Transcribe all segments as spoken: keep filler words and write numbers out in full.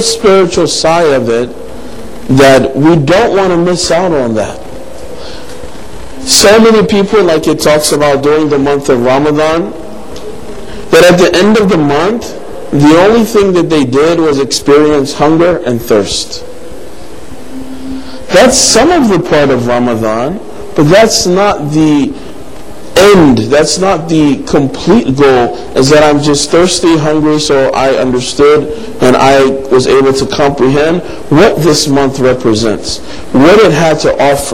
whole spiritual side of it that we don't want to miss out on that. So many people, like it talks about during the month of Ramadan, that at the end of the month, the only thing that they did was experience hunger and thirst. That's some of the part of Ramadan, but that's not the end. That's not the complete goal, is that I'm just thirsty, hungry, so I understood and I was able to comprehend what this month represents, what it had to offer.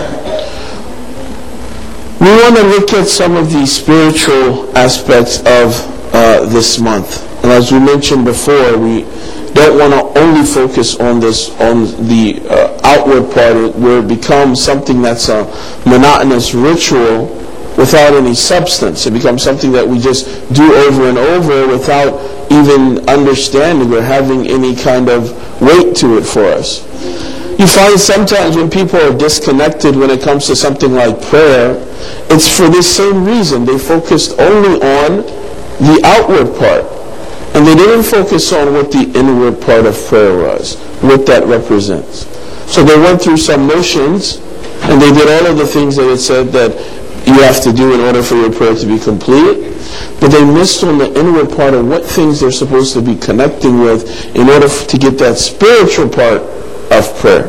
We want to look at some of the spiritual aspects of uh, this month. And as we mentioned before, we don't want to only focus on this, on the uh, outward part, where it becomes something that's a monotonous ritual without any substance. It becomes something that we just do over and over without even understanding or having any kind of weight to it for us. You find sometimes when people are disconnected when it comes to something like prayer, it's for this same reason. They focused only on the outward part, and they didn't focus on what the inward part of prayer was, what that represents. So they went through some motions, and they did all of the things that it said that you have to do in order for your prayer to be complete, but they missed on the inward part of what things they're supposed to be connecting with in order to get that spiritual part of prayer.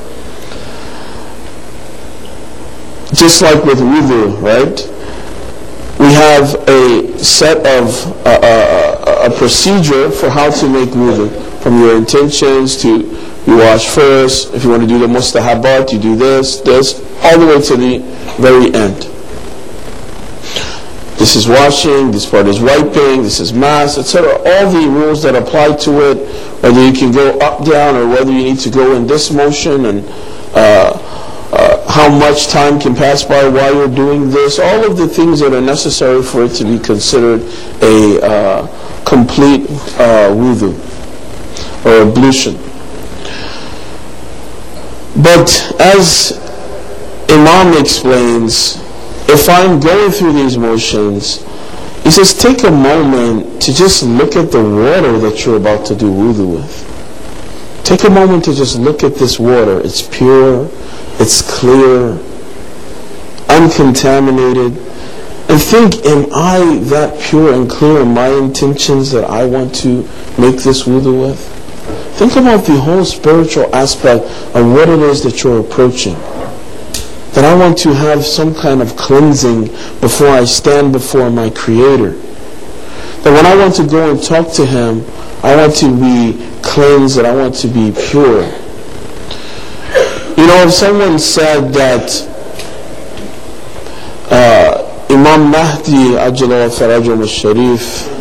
Just like with wudu, right? We have a set of uh, a, a procedure for how to make wudu, from your intentions to you wash first. If you want to do the mustahabat, you do this, this, all the way to the very end. This is washing, this part is wiping, this is mass, et cetera. All the rules that apply to it, whether you can go up, down, or whether you need to go in this motion, and uh, uh, how much time can pass by while you're doing this, all of the things that are necessary for it to be considered a uh, complete uh, wudu or ablution. But as Imam explains, if I'm going through these motions, he says, take a moment to just look at the water that you're about to do wudu with. Take a moment to just look at this water. It's pure, it's clear, uncontaminated. And think, am I that pure and clear in my intentions that I want to make this wudu with? Think about the whole spiritual aspect of what it is that you're approaching. That I want to have some kind of cleansing before I stand before my Creator. That when I want to go and talk to Him, I want to be cleansed, that I want to be pure. You know, if someone said that uh, Imam Mahdi Ajala Farajum al-Sharif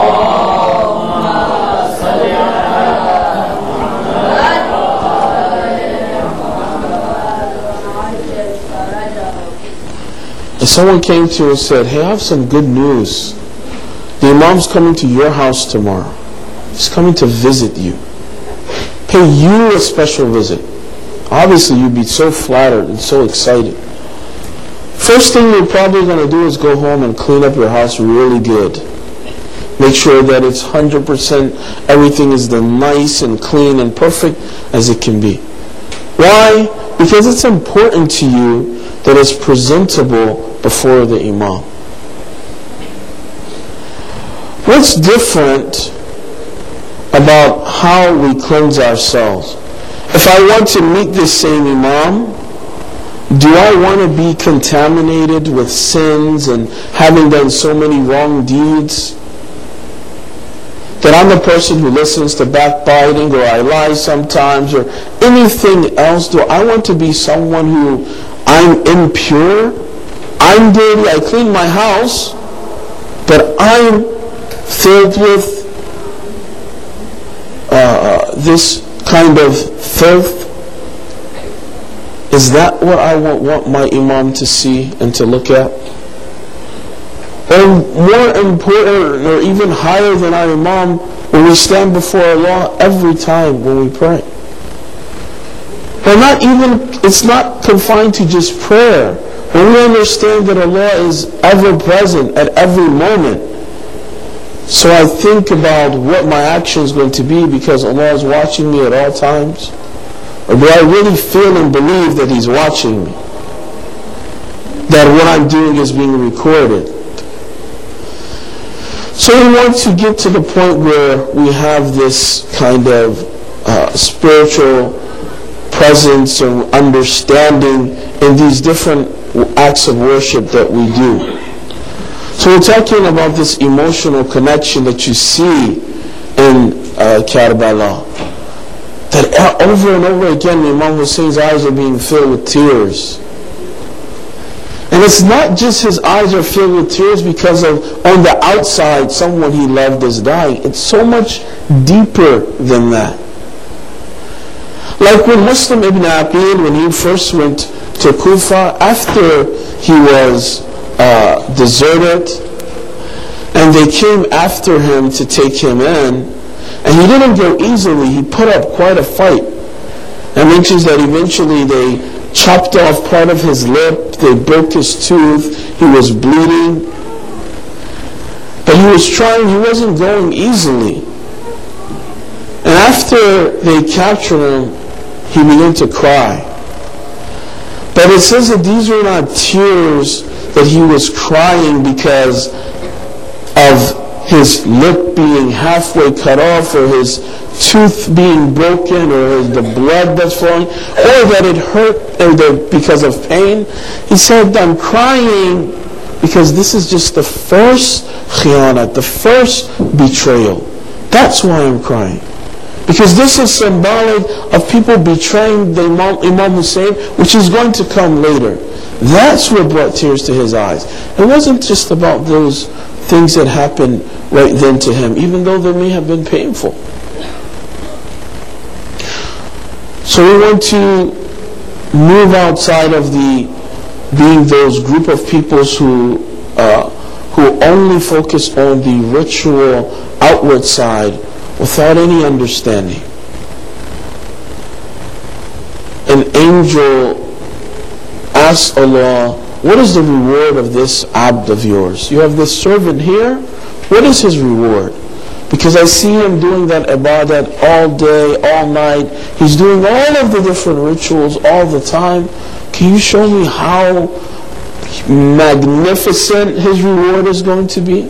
if someone came to you and said, hey, I have some good news. The Imam's coming to your house tomorrow. He's coming to visit you. Pay you a special visit. Obviously, you'd be so flattered and so excited. First thing you're probably going to do is go home and clean up your house really good. Make sure that it's one hundred percent, everything is the nice and clean and perfect as it can be. Why? Because it's important to you that it's presentable before the Imam. What's different about how we cleanse ourselves? If I want to meet this same Imam, do I want to be contaminated with sins and having done so many wrong deeds? That I'm the person who listens to backbiting, or I lie sometimes, or anything else? Do I want to be someone who I'm impure, I'm dirty, I clean my house, but I'm filled with uh, this kind of filth? Is that what I want, want my Imam to see and to look at? Or more important, or even higher than our Imam, when we stand before Allah every time when we pray. But not even, it's not confined to just prayer. When we understand that Allah is ever present at every moment, So I think about what my action is going to be because Allah is watching me at all times. Or do I really feel and believe that He's watching me? That what I'm doing is being recorded? So we want to get to the point where we have this kind of uh, spiritual presence or understanding in these different acts of worship that we do. So we're talking about this emotional connection that you see in uh, Karbala. That over and over again, Imam Hussein's eyes are being filled with tears. And it's not just his eyes are filled with tears because of, on the outside, someone he loved is dying. It's so much deeper than that. Like when Muslim ibn Aqil, when he first went to Kufa, after he was uh, deserted, and they came after him to take him in, and he didn't go easily. He put up quite a fight. And mentions that eventually they chopped off part of his lip, they broke his tooth, he was bleeding. But he was trying, he wasn't going easily. And after they captured him, he began to cry. But it says that these were not tears that he was crying because of his lip being halfway cut off, or his tooth being broken, or the blood that's flowing, or that it hurt or that because of pain. He said, I'm crying because this is just the first khiyanat, the first betrayal. That's why I'm crying. Because this is symbolic of people betraying the Imam, Imam Hussein, which is going to come later. That's what brought tears to his eyes. It wasn't just about those things that happened right then to him, even though they may have been painful. So we want to move outside of the being those group of people who uh, who only focus on the ritual outward side without any understanding. An angel asks Allah, what is the reward of this abd of yours? You have this servant here, what is his reward? Because I see him doing that ibadat all day, all night. He's doing all of the different rituals all the time. Can you show me how magnificent his reward is going to be?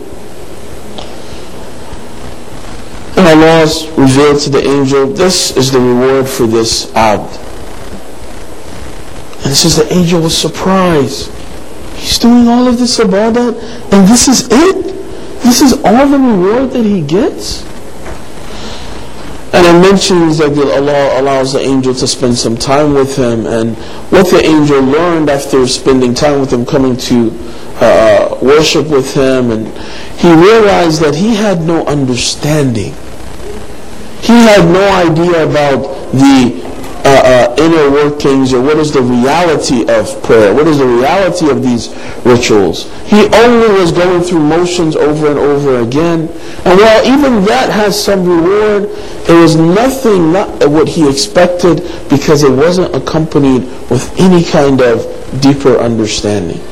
And Allah revealed to the angel, this is the reward for this abd. And it says the angel was surprised. He's doing all of this ibadat, and this is it? This is all the reward that he gets? And it mentions that Allah allows the angel to spend some time with him, and what the angel learned after spending time with him, coming to uh, worship with him, and he realized that he had no understanding. He had no idea about the Uh, uh, inner workings, or what is the reality of prayer, what is the reality of these rituals. He only was going through motions over and over again, and while even that has some reward, it was nothing, not what he expected, because it wasn't accompanied with any kind of deeper understanding.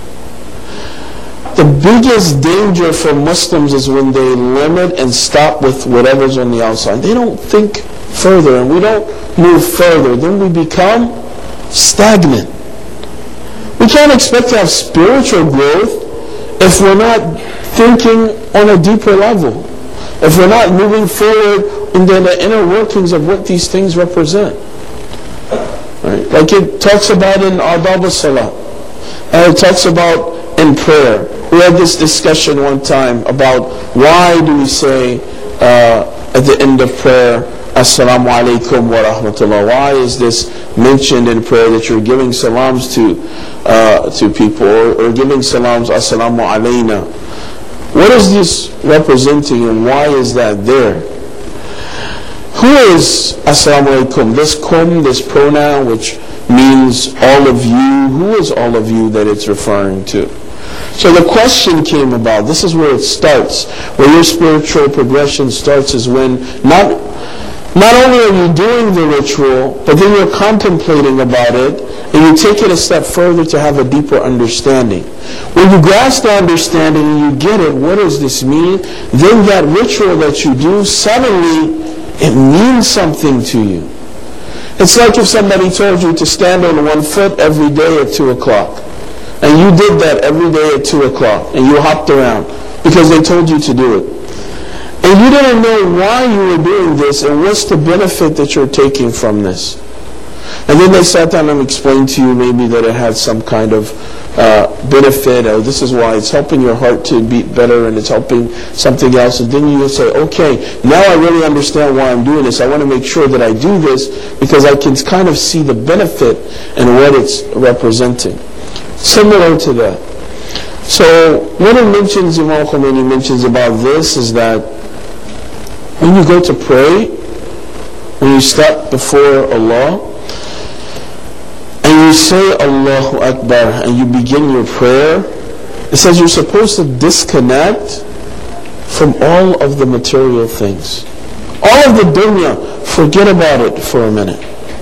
The biggest danger for Muslims is when they limit and stop with whatever's on the outside. They don't think further, and we don't move further. Then we become stagnant. We can't expect to have spiritual growth if we're not thinking on a deeper level, if we're not moving forward into the inner workings of what these things represent. Right? Like it talks about in Adab al-Salah, and it talks about in prayer. We had this discussion one time about why do we say uh, at the end of prayer, Assalamu alaikum wa rahmatullah. Why is this mentioned in prayer that you're giving salams to uh, to people, or, or giving salams, Assalamu alayna? What is this representing, and why is that there? Who is Assalamu alaikum? This kum, this pronoun, which means all of you. Who is all of you that it's referring to? So the question came about, this is where it starts, where your spiritual progression starts, is when not Not only are you doing the ritual, but then you're contemplating about it, and you take it a step further to have a deeper understanding. When you grasp the understanding and you get it, what does this mean? Then that ritual that you do, suddenly it means something to you. It's like if somebody told you to stand on one foot every day at two o'clock. And you did that every day at two o'clock. And you hopped around because they told you to do it. And you didn't know why you were doing this and what's the benefit that you're taking from this. And then they sat down and explained to you maybe that it had some kind of uh, benefit, or this is why it's helping your heart to beat better and it's helping something else. And then you say, okay, now I really understand why I'm doing this. I want to make sure that I do this because I can kind of see the benefit and what it's representing. Similar to that. So what it mentions, Imam Khomeini mentions about this is that when you go to pray, when you step before Allah, and you say Allahu Akbar, and you begin your prayer, it says you're supposed to disconnect from all of the material things. All of the dunya, forget about it for a minute.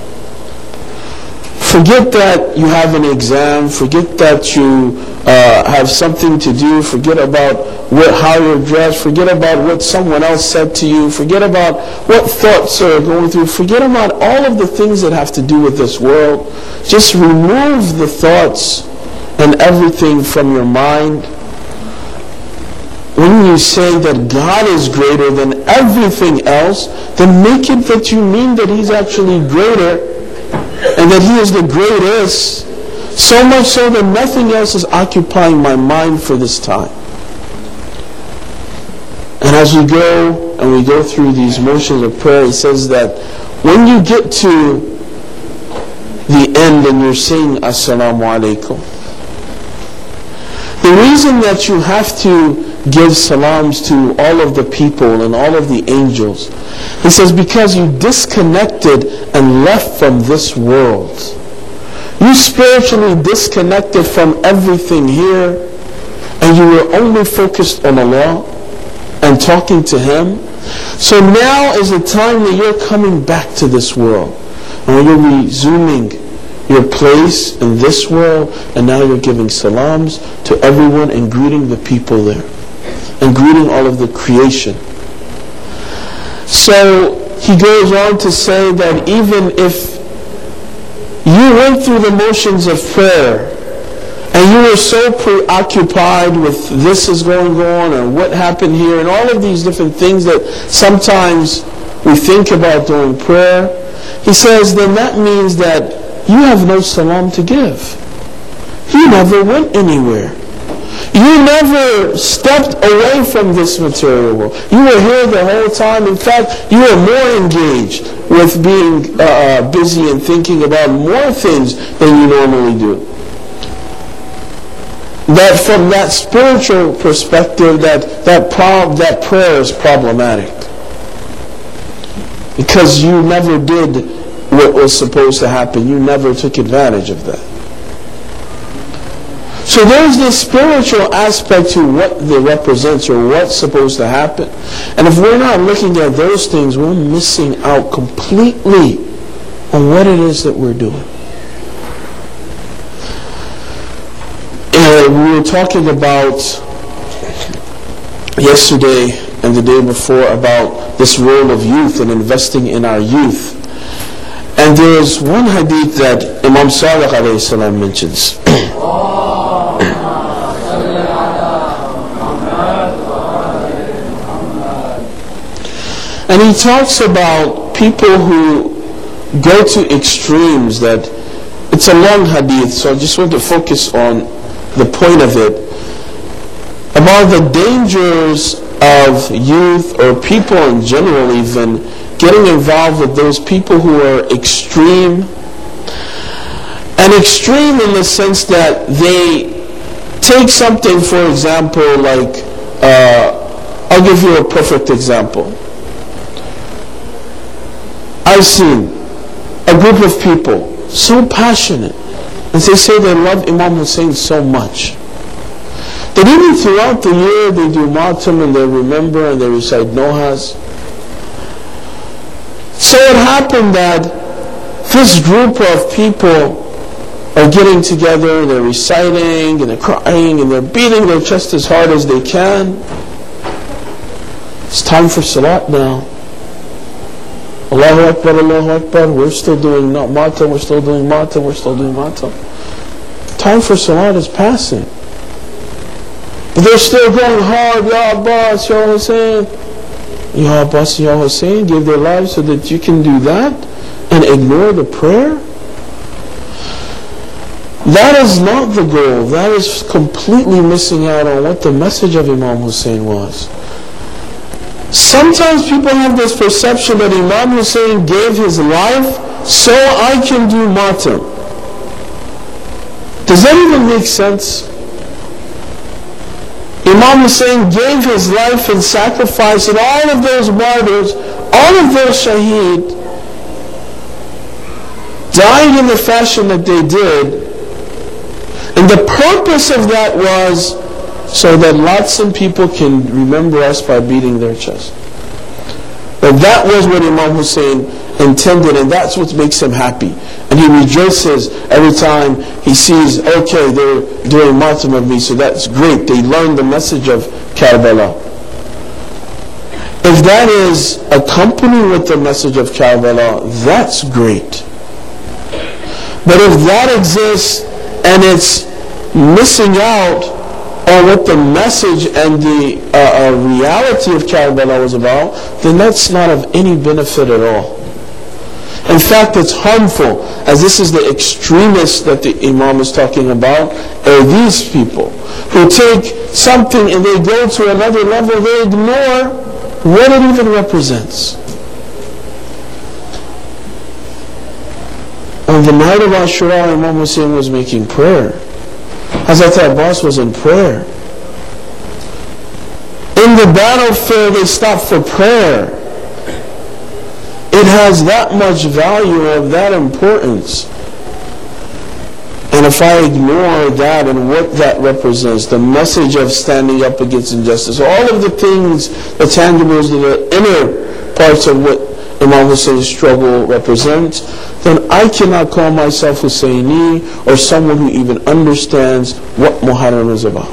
Forget that you have an exam, forget that you uh, have something to do, forget about what, how you're dressed, forget about what someone else said to you, forget about what thoughts are going through, forget about all of the things that have to do with this world. Just remove the thoughts and everything from your mind. When you say that God is greater than everything else, then make it that you mean that He's actually greater and that He is the greatest, so much so that nothing else is occupying my mind for this time. And as we go and we go through these motions of prayer, it says that when you get to the end and you're saying Assalamu alaikum, the reason that you have to give salams to all of the people and all of the angels, he says, because you disconnected and left from this world. You spiritually disconnected from everything here, and you were only focused on Allah and talking to Him. So now is the time that you're coming back to this world, and when you're resuming your place in this world, and now you're giving salams to everyone and greeting the people there, and greeting all of the creation. So he goes on to say that even if you went through the motions of prayer and you were so preoccupied with this is going on and what happened here and all of these different things that sometimes we think about during prayer, he says then that means that you have no salam to give. You never went anywhere. You never stepped away from this material world. You were here the whole time. In fact, you were more engaged with being uh, busy and thinking about more things than you normally do. That from that spiritual perspective, that that, prob- that prayer is problematic. Because you never did what was supposed to happen. You never took advantage of that. So there's this spiritual aspect to what it represents or what's supposed to happen. And if we're not looking at those things, we're missing out completely on what it is that we're doing. And we were talking about yesterday and the day before about this role of youth and investing in our youth. And there's one hadith that Imam Sadiq alayhi salam mentions. And he talks about people who go to extremes. That it's a long hadith, so I just want to focus on the point of it, about the dangers of youth or people in general even getting involved with those people who are extreme. And extreme in the sense that they take something, for example, like uh, I'll give you a perfect example. I've seen a group of people so passionate, and they say they love Imam Hussein so much, that even throughout the year they do matam and they remember and they recite nohas. So it happened that this group of people are getting together, and they're reciting, and they're crying, and they're beating their chest as hard as they can. It's time for Salat now. Allahu Akbar, Allahu Akbar. We're still doing Mata, we're still doing Mata, we're still doing Mata. Time for Salat is passing. But they're still going hard. Ya Abbas, Ya Hussein. Ya Abbas, Ya Hussein gave their lives so that you can do that and ignore the prayer? That is not the goal. That is completely missing out on what the message of Imam Hussein was. Sometimes people have this perception that Imam Hussein gave his life so I can do martyr. Does that even make sense? Imam Hussein gave his life and sacrifice, and all of those martyrs, all of those shaheed, died in the fashion that they did. And the purpose of that was so that lots of people can remember us by beating their chest. But that was what Imam Hussein intended, and that's what makes him happy. And he rejoices every time he sees, okay, they're doing martyrdom of me, so that's great. They learned the message of Karbala. If that is accompanied with the message of Karbala, that's great. But if that exists and it's missing out on what the message and the uh, uh, reality of Karbala was about, then that's not of any benefit at all. In fact, it's harmful, as this is the extremists that the Imam is talking about, are these people who take something and they go to another level, they ignore what it even represents. On the night of Ashura, Imam Hussein was making prayer. Hazrat Abbas was in prayer. In the battlefield, they stopped for prayer. It has that much value, of that importance. And if I ignore that and what that represents, the message of standing up against injustice, all of the things, the tangibles, the inner parts of what Imam Hussein's struggle represents, then I cannot call myself Husseini or someone who even understands what Muharram is about.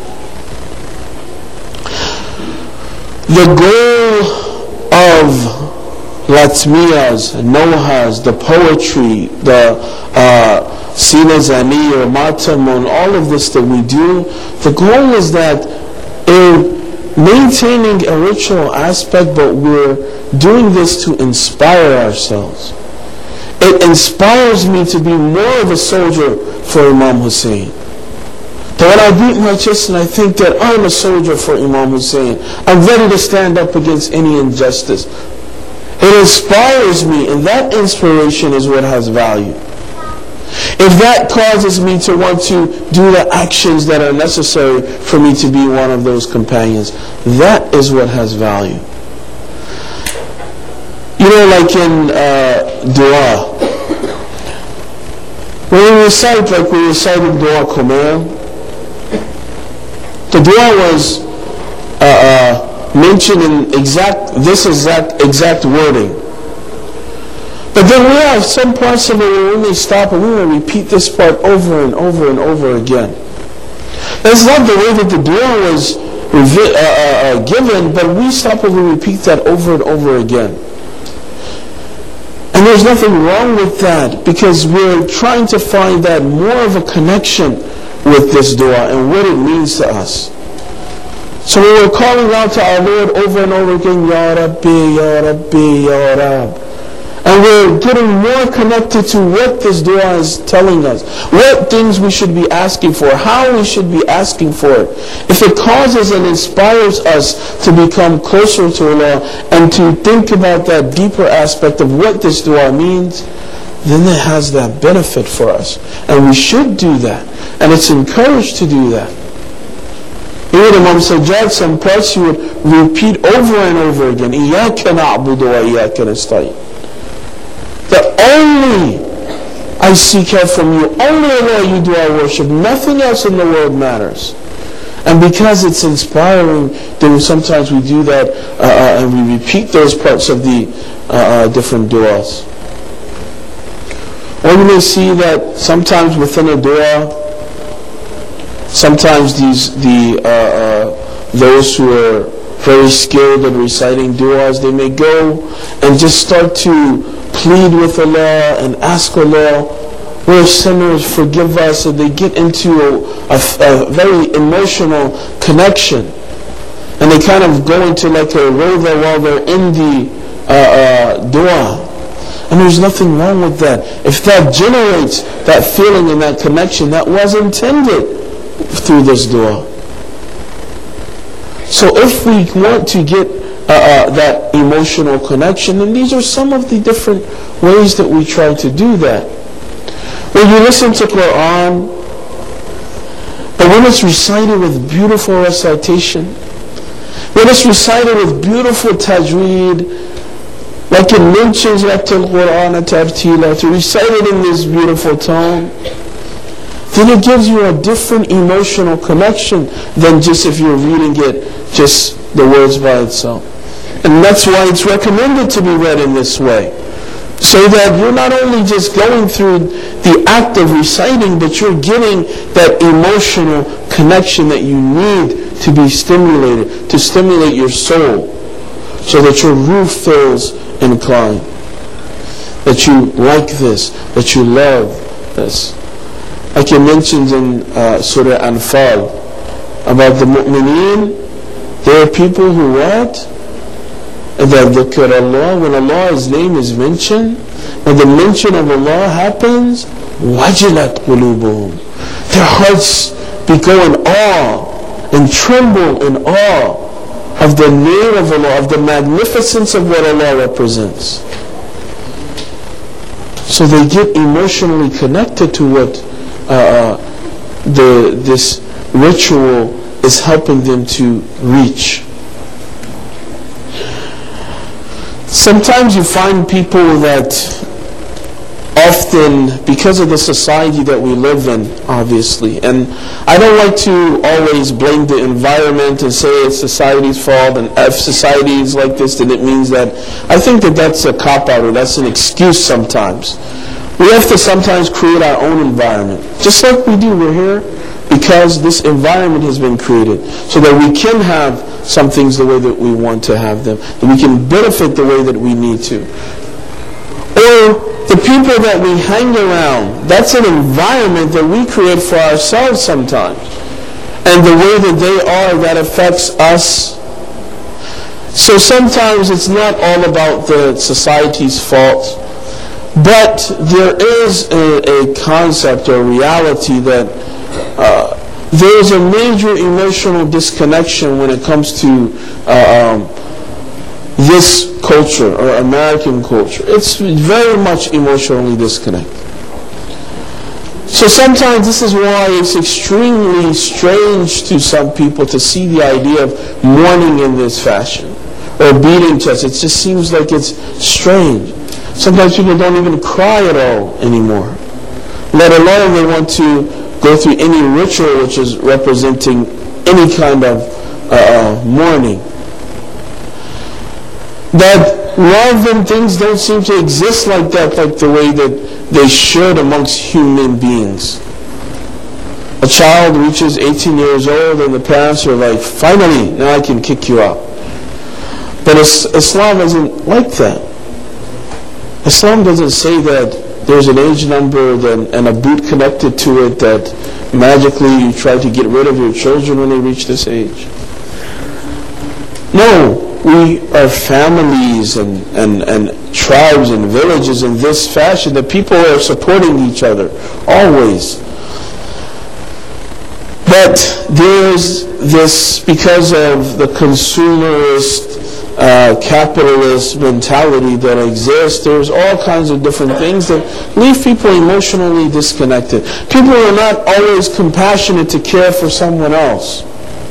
The goal of Latmiyas, Nohas, the poetry, the uh, Sina Zani or Matamun, all of this that we do, the goal is that in maintaining a ritual aspect, but we're doing this to inspire ourselves. It inspires me to be more of a soldier for Imam Hussein. That when I beat my chest and I think that I'm a soldier for Imam Hussein, I'm ready to stand up against any injustice. It inspires me, and that inspiration is what has value. If that causes me to want to do the actions that are necessary for me to be one of those companions, that is what has value. You know, like in uh, dua, when we recite, like we recited dua Kumail, the dua was uh, uh, mentioned in exact this exact exact wording. But then we have some parts of it where we may stop and we will repeat this part over and over and over again. That's not the way that the dua was revi- uh, uh, given, but we stop and we repeat that over and over again. And there's nothing wrong with that, because we're trying to find that more of a connection with this dua and what it means to us. So we were calling out to our Lord over and over again, Ya Rabbi, Ya Rabbi, Ya Rab. And we're getting more connected to what this dua is telling us. What things we should be asking for. How we should be asking for it. If it causes and inspires us to become closer to Allah and to think about that deeper aspect of what this dua means, then it has that benefit for us. And we should do that. And it's encouraged to do that. Even Imam Sajjad, some parts you would repeat over and over again. إِيَّاكَ نَعْبُدُ وَإِيَّاكَ نَسْتَعِينُ. That only I seek help from you, only Allah you do our worship, nothing else in the world matters. And because it's inspiring, then sometimes we do that uh, uh, and we repeat those parts of the uh, uh, different du'as. Or you may see that sometimes within a dua, sometimes these the uh, uh, those who are very skilled in reciting du'as, they may go and just start to plead with Allah and ask Allah, we're sinners, forgive us, and they get into a, a, a very emotional connection. And they kind of go into like a roda while they're in the uh, uh, dua. And there's nothing wrong with that. If that generates that feeling and that connection, that was intended through this dua. So if we want to get uh, uh, that emotional connection, then these are some of the different ways that we try to do that. When you listen to Quran, but when it's recited with beautiful recitation, when it's recited with beautiful tajweed, like it mentions Rattil Quran Tartila, to recite it in this beautiful tone, then it gives you a different emotional connection than just if you're reading it, just the words by itself. And that's why it's recommended to be read in this way. So that you're not only just going through the act of reciting, but you're getting that emotional connection that you need to be stimulated, to stimulate your soul, so that your ruh feels inclined, that you like this, that you love this. Like it mentions in uh, Surah Anfal about the mu'mineen, there are people who what? إِذَا ذُكِرَ اللَّهُ, when Allah's name is mentioned, when the mention of Allah happens, وَجِلَتْ قُلُوبُهُمْ, their hearts go in awe and tremble in awe of the name of Allah, of the magnificence of what Allah represents. So they get emotionally connected to what uh, the this ritual is helping them to reach. Sometimes you find people that often, because of the society that we live in, obviously, and I don't like to always blame the environment and say it's society's fault, and if society is like this, then it means that. I think that that's a cop-out, or that's an excuse sometimes. We have to sometimes create our own environment. Just like we do, we're here because this environment has been created so that we can have some things the way that we want to have them, that we can benefit the way that we need to. Or the people that we hang around, that's an environment that we create for ourselves sometimes. And the way that they are, that affects us. So sometimes it's not all about the society's fault, but there is a, a concept or a reality that uh, there is a major emotional disconnection when it comes to uh, um, this culture or American culture. It's very much emotionally disconnected. So sometimes this is why it's extremely strange to some people to see the idea of mourning in this fashion or beating chests. It just seems like it's strange. Sometimes people don't even cry at all anymore, let alone they want to go through any ritual which is representing any kind of uh, mourning. That love and things don't seem to exist like that, like the way that they should amongst human beings. A child reaches eighteen years old and the parents are like, finally, now I can kick you out. But Islam isn't like that. Islam doesn't say that there's an age number that, and a boot connected to it that magically you try to get rid of your children when they reach this age. No. We are families and, and, and tribes and villages in this fashion that people are supporting each other, always. But there's this, because of the consumerist, uh, capitalist mentality that exists, there's all kinds of different things that leave people emotionally disconnected. People are not always compassionate to care for someone else.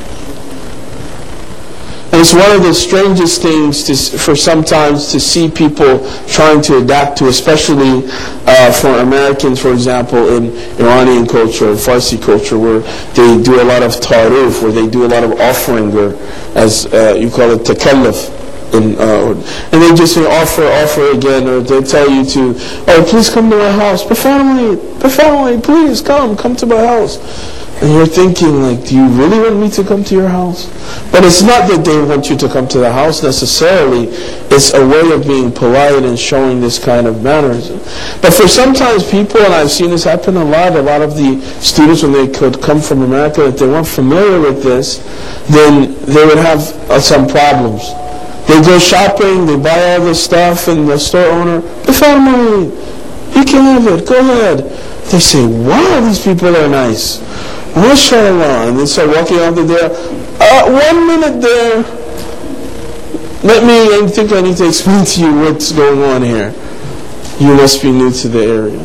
And it's one of the strangest things to, for sometimes to see people trying to adapt to, especially uh, for Americans, for example, in Iranian culture, Farsi culture, where they do a lot of taruf, where they do a lot of offering, or as uh, you call it, takalluf. in, uh, and they just say offer, offer again, or they tell you to, oh, please come to my house, per family, per family, please come, come to my house. And you're thinking, like, do you really want me to come to your house? But it's not that they want you to come to the house necessarily. It's a way of being polite and showing this kind of manners. But for sometimes people, and I've seen this happen a lot, a lot of the students when they could come from America, if they weren't familiar with this, then they would have uh, some problems. They go shopping, they buy all this stuff, and the store owner, the family, you can have it, go ahead. They say, wow, these people are nice. MashaAllah. And they start walking out the door. Uh, one minute there. Let me, I think I need to explain to you what's going on here. You must be new to the area.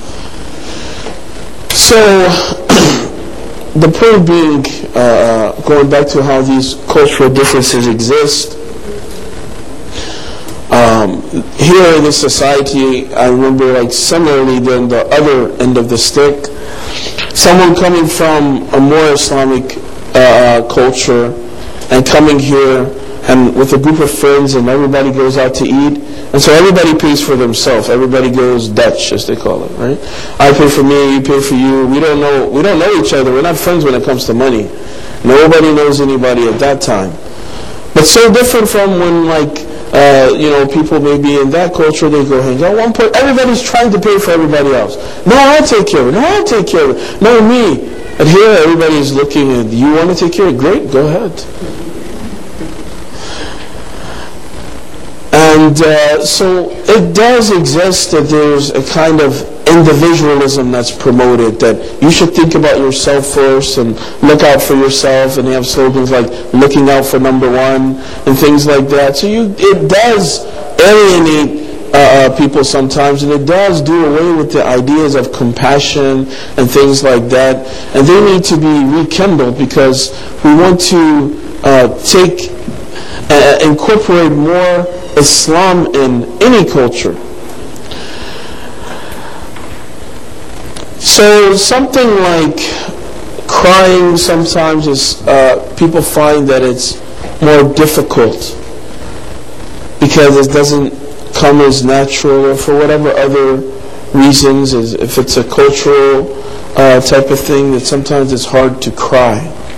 So, the point being, uh, going back to how these cultural differences exist, um, here in this society, I remember like similarly than the other end of the stick, someone coming from a more Islamic uh, culture and coming here and with a group of friends and everybody goes out to eat, and so everybody pays for themselves. Everybody goes Dutch, as they call it, right? I pay for me, you pay for you. We don't know. We don't know each other. We're not friends when it comes to money. Nobody knows anybody at that time. But so different from when, like, uh, you know, people maybe in that culture, they go hang out one point. Everybody's trying to pay for everybody else. No, I'll take care of it. No, I'll take care of it. No, me. And here, everybody's looking at, you want to take care of it? Great, go ahead. And uh, so it does exist that there's a kind of individualism that's promoted, that you should think about yourself first and look out for yourself, and they have slogans like looking out for number one and things like that. So you, it does alienate uh, uh, people sometimes, and it does do away with the ideas of compassion and things like that, and they need to be rekindled because we want to uh, take uh, incorporate more Islam in any culture. So something like crying sometimes is, uh, people find that it's more difficult because it doesn't come as natural, or for whatever other reasons, as if it's a cultural uh, type of thing, that sometimes it's hard to cry.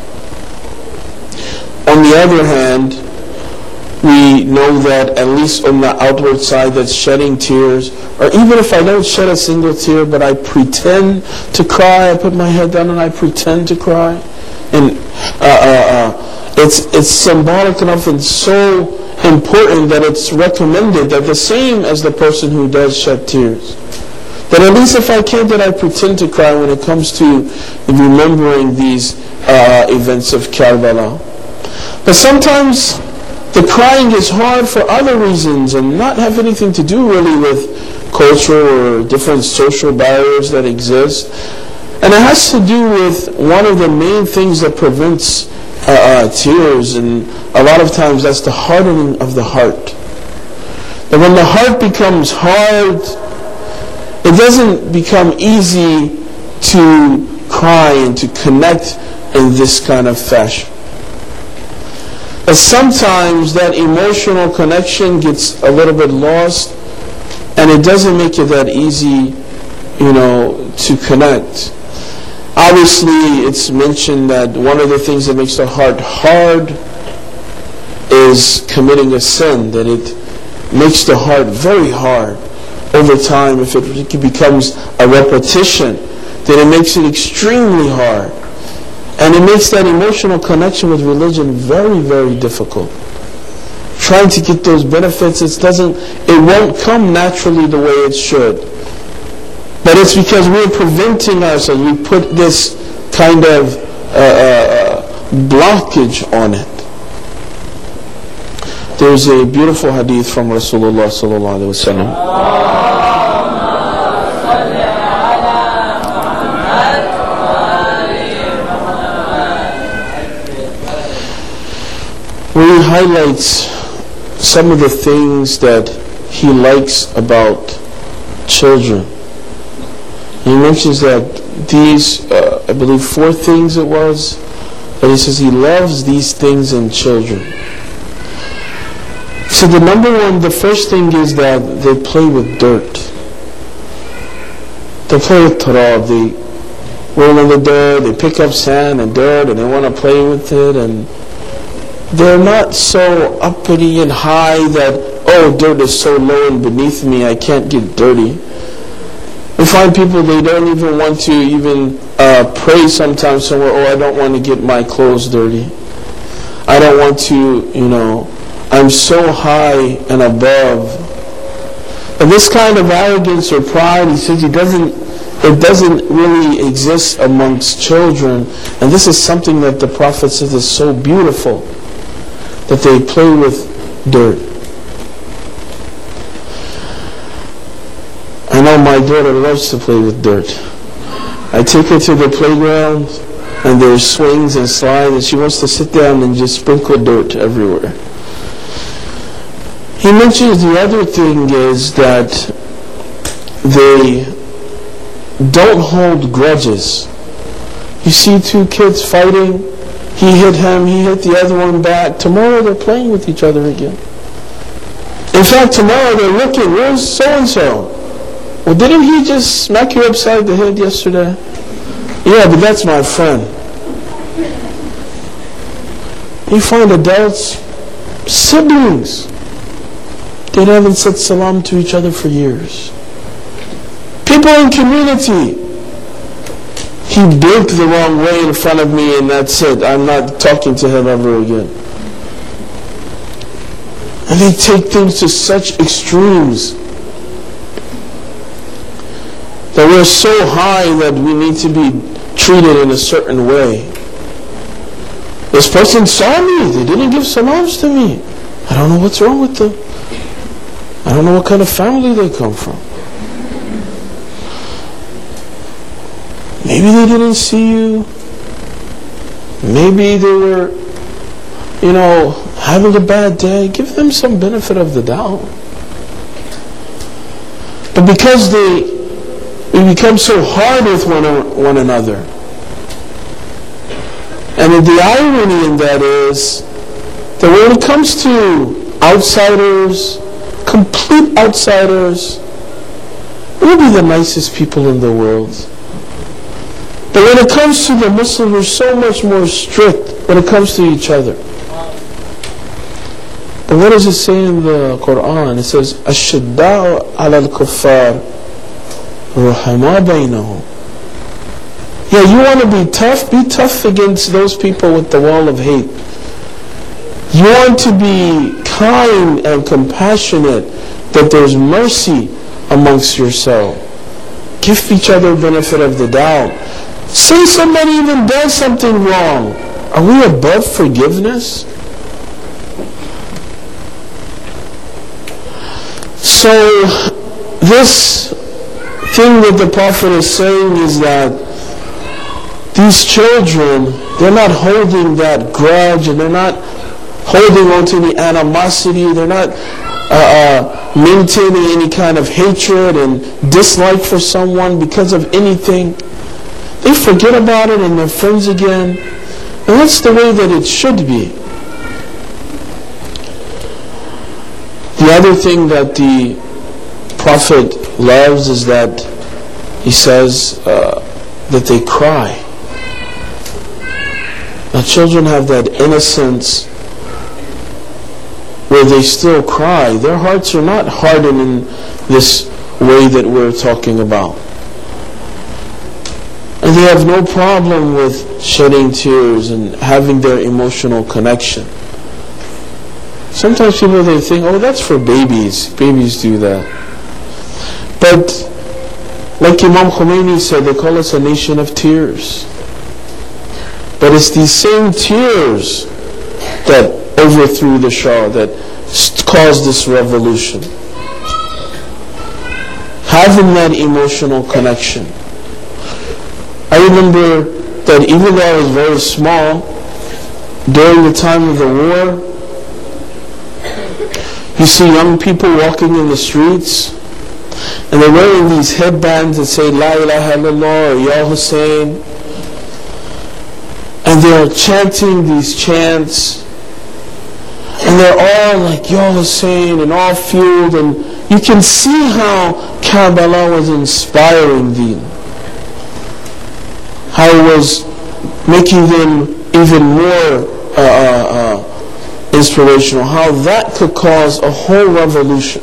On the other hand, we know that at least on the outward side, that's shedding tears, or even if I don't shed a single tear, but I pretend to cry, I put my head down and I pretend to cry, and uh, uh, uh, it's it's symbolic enough and so important that it's recommended that the same as the person who does shed tears, that at least if I can, that I pretend to cry when it comes to remembering these uh, events of Karbala. But sometimes the crying is hard for other reasons and not have anything to do really with culture or different social barriers that exist. And it has to do with one of the main things that prevents uh, uh, tears, and a lot of times that's the hardening of the heart. That when the heart becomes hard, it doesn't become easy to cry and to connect in this kind of fashion. But sometimes that emotional connection gets a little bit lost, and it doesn't make it that easy, you know, to connect. Obviously, it's mentioned that one of the things that makes the heart hard is committing a sin, that it makes the heart very hard over time. If it becomes a repetition, then it makes it extremely hard. And it makes that emotional connection with religion very, very difficult. Trying to get those benefits, it doesn't, it won't come naturally the way it should. But it's because we're preventing ourselves. We put this kind of uh, uh, blockage on it. There's a beautiful hadith from Rasulullah sallallahu alaihi wasallam. Where he highlights some of the things that he likes about children. He mentions that these, uh, I believe four things it was, that he says he loves these things in children. So the number one, the first thing is that they play with dirt. They play with turab. They roll in the dirt, they pick up sand and dirt, and they want to play with it, and they're not so uppity and high that, oh, dirt is so low and beneath me, I can't get dirty. We find people, they don't even want to even uh, pray sometimes somewhere, oh, I don't want to get my clothes dirty. I don't want to, you know, I'm so high and above. And this kind of arrogance or pride, he says, he doesn't, it doesn't really exist amongst children. And this is something that the Prophet says is so beautiful, that they play with dirt. I know my daughter loves to play with dirt. I take her to the playground, and there's swings and slides, and she wants to sit down and just sprinkle dirt everywhere. He mentions the other thing is that they don't hold grudges. You see two kids fighting, he hit him, he hit the other one back. Tomorrow they're playing with each other again. In fact, tomorrow they're looking, where's so-and-so? Well, didn't he just smack you upside the head yesterday? Yeah, but that's my friend. You find adults, siblings, they haven't said salam to each other for years. People in community, he blinked the wrong way in front of me and that's it. I'm not talking to him ever again. And they take things to such extremes that we're so high that we need to be treated in a certain way. This person saw me, they didn't give salams to me. I don't know what's wrong with them. I don't know what kind of family they come from. Maybe they didn't see you. Maybe they were, you know, having a bad day. Give them some benefit of the doubt. But because they, we become so hard with one, one another. And the irony in that is that when it comes to outsiders, complete outsiders, we'll be the nicest people in the world. But when it comes to the Muslims, we're so much more strict when it comes to each other. But what does it say in the Quran? It says, أَشِّدَّاءُ عَلَى الْكُفَّارِ رُحَمَا بَيْنَهُمْ. Yeah, you want to be tough? Be tough against those people with the wall of hate. You want to be kind and compassionate, that there's mercy amongst yourself. Give each other benefit of the doubt. Say somebody even does something wrong. Are we above forgiveness? So, this thing that the Prophet is saying is that these children, they're not holding that grudge, and they're not holding on to the animosity, they're not uh, uh, maintaining any kind of hatred and dislike for someone because of anything. They forget about it and they're friends again. And that's the way that it should be. The other thing that the Prophet loves is that he says uh, that they cry. Now children have that innocence where they still cry. Their hearts are not hardened in this way that we're talking about. And they have no problem with shedding tears and having their emotional connection. Sometimes people, they think, oh, that's for babies. Babies do that. But like Imam Khomeini said, they call us a nation of tears. But it's these same tears that overthrew the Shah, that caused this revolution. Having that emotional connection. I remember that even though I was very small, during the time of the war, you see young people walking in the streets, and they're wearing these headbands that say, La ilaha illallah, or Ya Hussein, and they're chanting these chants. And they're all like Ya Hussein and all fueled, and you can see how Karbala was inspiring them. How it was making them even more uh, uh, uh, inspirational. How that could cause a whole revolution.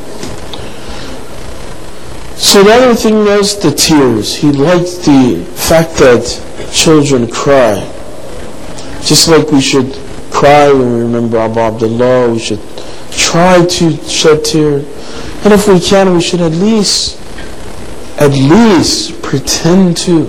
So the other thing was the tears. He liked the fact that children cry. Just like we should cry when we remember Abu Abdullah, we should try to shed tears. And if we can, we should at least, at least pretend to.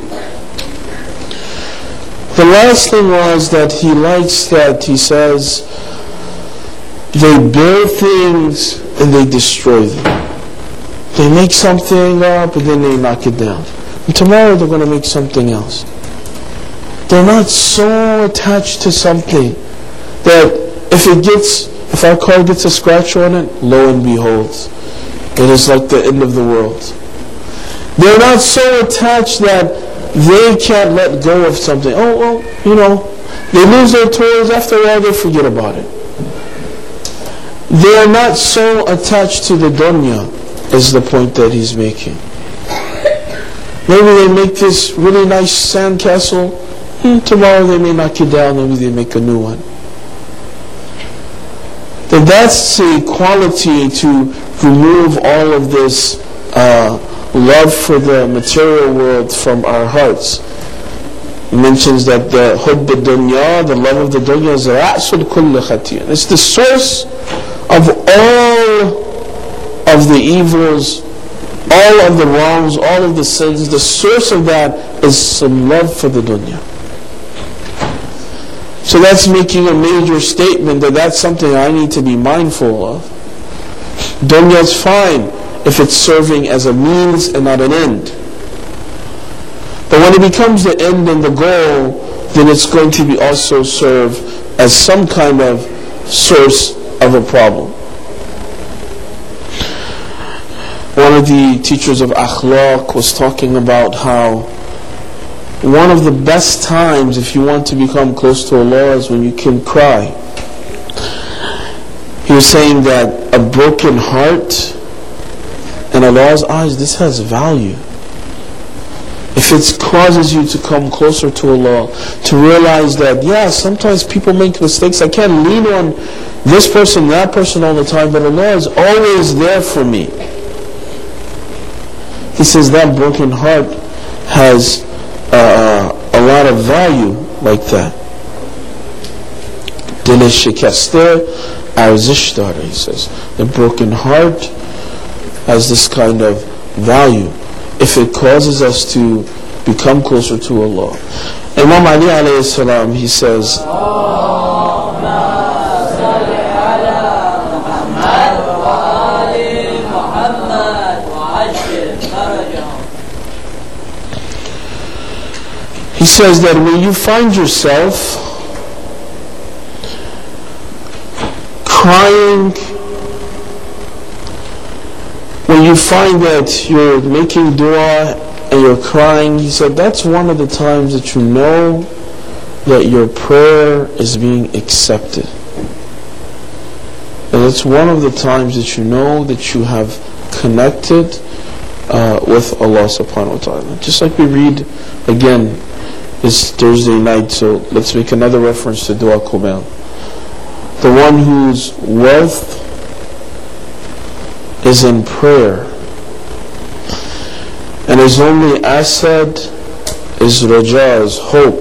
The last thing was that he likes that, he says, they build things and they destroy them. They make something up and then they knock it down. And tomorrow they're going to make something else. They're not so attached to something that if it gets, if our car gets a scratch on it, lo and behold, it is like the end of the world. They're not so attached that they can't let go of something. Oh, well, you know, they lose their toys, after a while they forget about it. They are not so attached to the dunya, is the point that he's making. Maybe they make this really nice sandcastle, hmm, tomorrow they may knock it down, maybe they make a new one. Then that's a quality to remove all of this uh, love for the material world from our hearts. He mentions that the hubb al-dunya, the love of the dunya, is ra'sul kulli khati'ah. It's the source of all of the evils, all of the wrongs, all of the sins. The source of that is some love for the dunya. So that's making a major statement that that's something I need to be mindful of. Dunya is fine if it's serving as a means and not an end. But when it becomes the end and the goal, then it's going to be also serve as some kind of source of a problem. One of the teachers of akhlaq was talking about how one of the best times if you want to become close to Allah is when you can cry. He was saying that a broken heart, in Allah's eyes, this has value. If it causes you to come closer to Allah, to realize that, yeah, sometimes people make mistakes. I can't lean on this person, that person all the time, but Allah is always there for me. He says that broken heart has uh, a lot of value like that. Dil shikaste arzish dare, he says. The broken heart has this kind of value if it causes us to become closer to Allah. Imam Ali alayhi salam, he says, he says that when you find yourself crying, when you find that you're making dua and you're crying, he said that's one of the times that you know that your prayer is being accepted. And it's one of the times that you know that you have connected uh, with Allah subhanahu wa ta'ala. Just like we read again this Thursday night, so let's make another reference to Dua Kumail. The one whose wealth is in prayer, and his only asset is raja, is hope,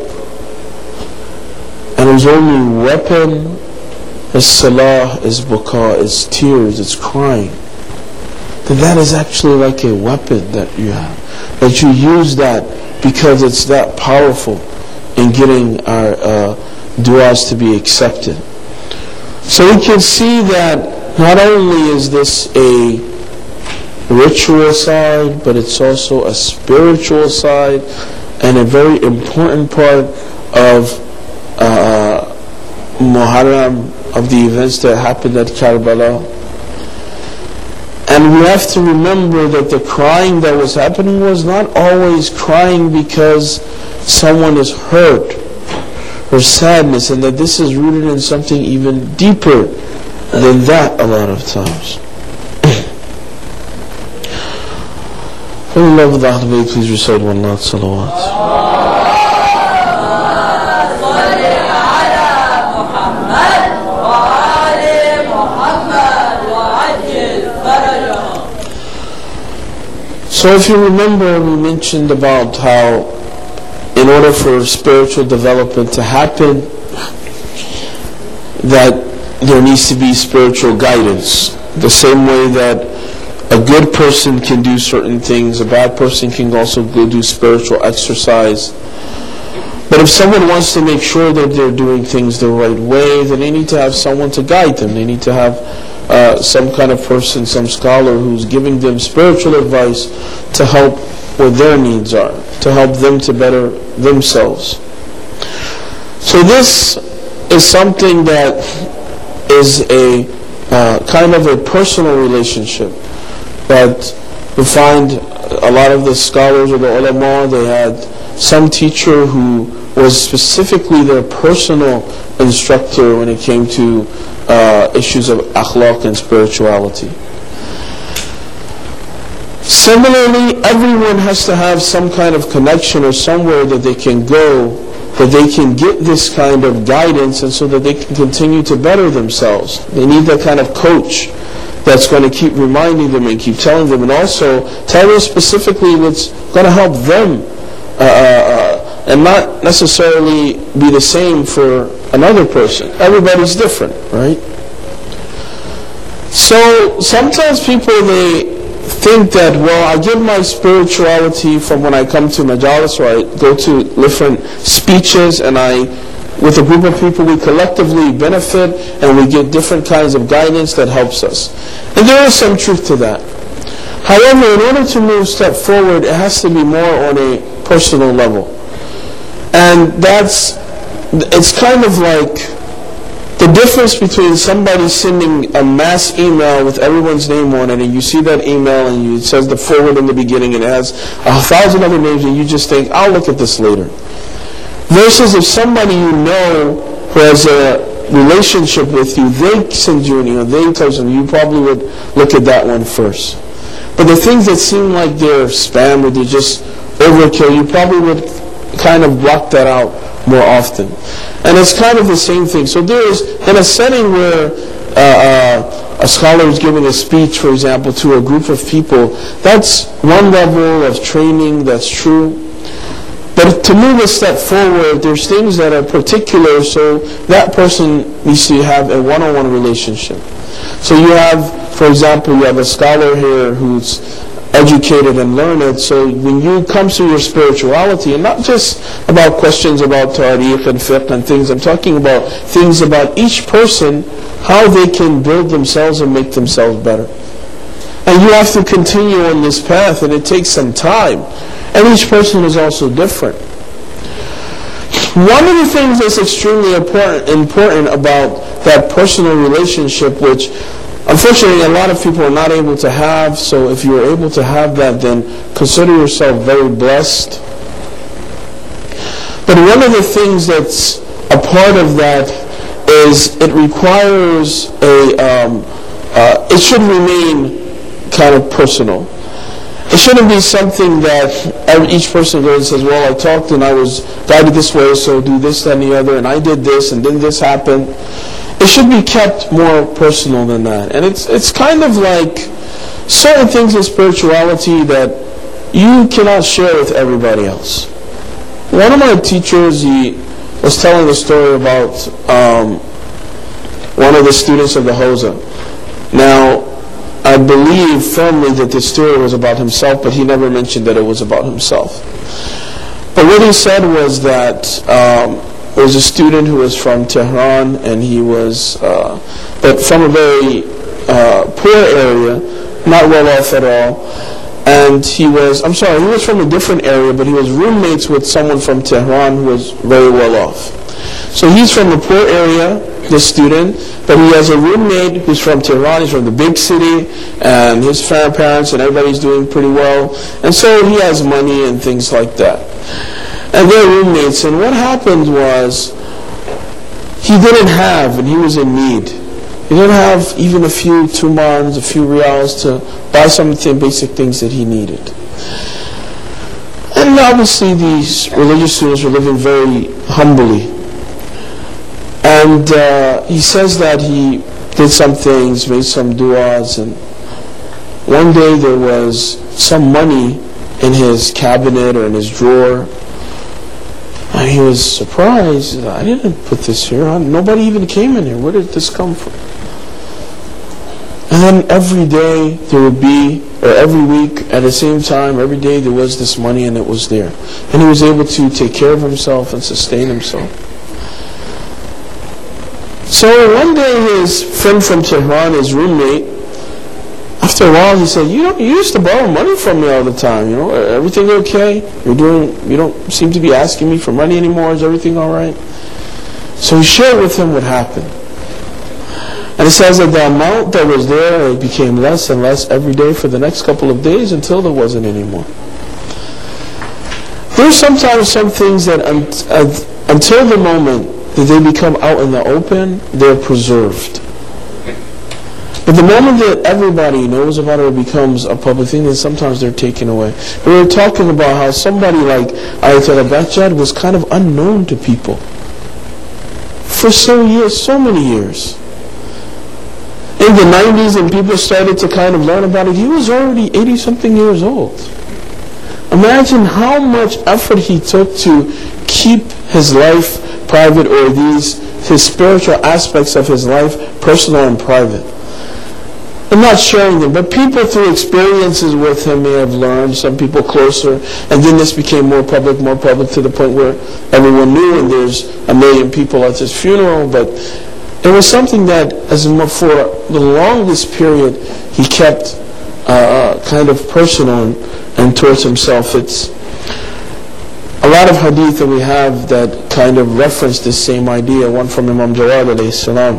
and his only weapon is salah, is buka, is tears, it's crying. Then that is actually like a weapon that you have, that you use that because it's that powerful in getting our uh, du'as to be accepted. So we can see that not only is this a ritual side, but it's also a spiritual side and a very important part of uh, Muharram, of the events that happened at Karbala. And we have to remember that the crying that was happening was not always crying because someone is hurt, or sadness, and that this is rooted in something even deeper than that a lot of times. For the love of the Ahlul Bayt, please recite one lot salawat. So if you remember, we mentioned about how in order for spiritual development to happen, that there needs to be spiritual guidance. The same way that a good person can do certain things, a bad person can also go do spiritual exercise. But if someone wants to make sure that they're doing things the right way, then they need to have someone to guide them. They need to have uh, some kind of person, some scholar who's giving them spiritual advice to help what their needs are, to help them to better themselves. So this is something that is a uh, kind of a personal relationship. But we find a lot of the scholars or the ulama, they had some teacher who was specifically their personal instructor when it came to uh, issues of akhlaq and spirituality. Similarly, everyone has to have some kind of connection or somewhere that they can go, that they can get this kind of guidance, and so that they can continue to better themselves. They need that kind of coach that's going to keep reminding them and keep telling them, and also tell them specifically what's going to help them, uh, uh, and not necessarily be the same for another person. Everybody's different, right? So sometimes people, they think that, well, I get my spirituality from when I come to majalis, or I go to different speeches, and I, with a group of people, we collectively benefit and we get different kinds of guidance that helps us. And there is some truth to that. However, in order to move a step forward, it has to be more on a personal level. And that's, it's kind of like the difference between somebody sending a mass email with everyone's name on it, and you see that email and you, it says the forward in the beginning and it has a thousand other names, and you just think, I'll look at this later. Versus if somebody you know who has a relationship with you, they send you an email, they tell you, you probably would look at that one first. But the things that seem like they're spam or they're just overkill, you probably would kind of block that out more often. And it's kind of the same thing. So there is, in a setting where uh, uh, a scholar is giving a speech, for example, to a group of people, that's one level of training, that's true. But to move a step forward, there's things that are particular, so that person needs to have a one-on-one relationship. So you have, for example, you have a scholar here who's educated and learned, so when you come to your spirituality, and not just about questions about tariq and fiqh and things, I'm talking about things about each person, how they can build themselves and make themselves better. And you have to continue on this path, and it takes some time. And each person is also different. One of the things that's extremely important, important about that personal relationship, which unfortunately a lot of people are not able to have, so if you're able to have that, then consider yourself very blessed. But one of the things that's a part of that is it requires a, um, uh, it should remain kind of personal. It shouldn't be something that every, each person goes and says, well, I talked and I was guided this way, so do this, that, and the other, and I did this, and then this happened. It should be kept more personal than that. And it's it's kind of like certain things in spirituality that you cannot share with everybody else. One of my teachers, he was telling a story about um, one of the students of the Hawza. Now, I believe firmly that this story was about himself, but he never mentioned that it was about himself. But what he said was that um, there was a student who was from Tehran, and he was uh, but from a very uh, poor area, not well off at all. And he was, I'm sorry, he was from a different area, but he was roommates with someone from Tehran who was very well off. So he's from a poor area, this student, but he has a roommate who's from Tehran, he's from the big city, and his parents and everybody's doing pretty well. And so he has money and things like that. And they're roommates, and what happened was, he didn't have, and he was in need. He didn't have even a few tumans, a few riyals to buy some of the basic things that he needed. And obviously these religious students were living very humbly. And uh, he says that he did some things, made some du'as, and one day there was some money in his cabinet or in his drawer. And he was surprised. I didn't put this here. Nobody even came in here. Where did this come from? And then every day there would be, or every week at the same time, every day there was this money and it was there. And he was able to take care of himself and sustain himself. So one day his friend from Tehran, his roommate, after a while he said, you know, you used to borrow money from me all the time, you know, everything okay? You're doing, you don't seem to be asking me for money anymore, is everything alright? So he shared with him what happened. And it says that the amount that was there, it became less and less every day for the next couple of days until there wasn't anymore. There's sometimes some things that un- uh, until the moment that they become out in the open, they're preserved. But the moment that everybody knows about it or becomes a public thing, then sometimes they're taken away. We were talking about how somebody like Ayatollah Bahjat was kind of unknown to people for so years, so many years. In the nineties, when people started to kind of learn about it, he was already eighty-something years old. Imagine how much effort he took to keep his life private, or these his spiritual aspects of his life personal and private. I'm not sharing them, but people through experiences with him may have learned, some people closer, and then this became more public, more public to the point where everyone knew, and there's a million people at his funeral. But it was something that, as for the longest period, he kept uh, kind of personal and towards himself. It's a lot of hadith that we have that kind of reference this same idea. One from Imam Jawad alayhi salam.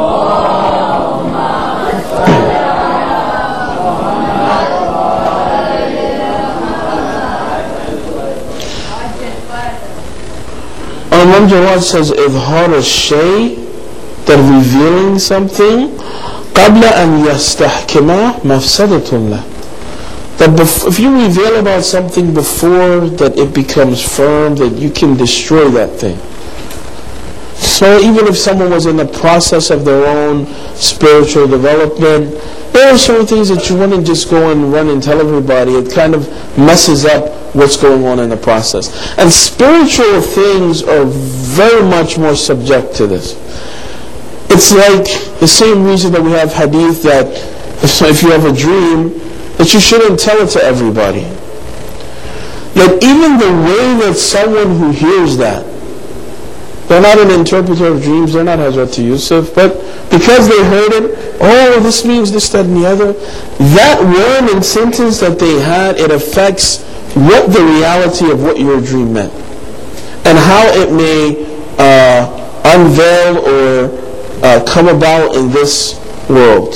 Imam Jawad says, إظهار الشيء, that revealing something, قبل أن يستحكمه مفسدة له. That bef- if you reveal about something before that it becomes firm, that you can destroy that thing. So even if someone was in the process of their own spiritual development, there are certain things that you wouldn't just go and run and tell everybody. It kind of messes up what's going on in the process. And spiritual things are very much more subject to this. It's like the same reason that we have hadith that if, if you have a dream, that you shouldn't tell it to everybody. That even the way that someone who hears that, they're not an interpreter of dreams, they're not Hazrat Yusuf, but because they heard it, oh, this means this, that, and the other, that word and sentence that they had, it affects what the reality of what your dream meant, and how it may uh, unveil or uh, come about in this world.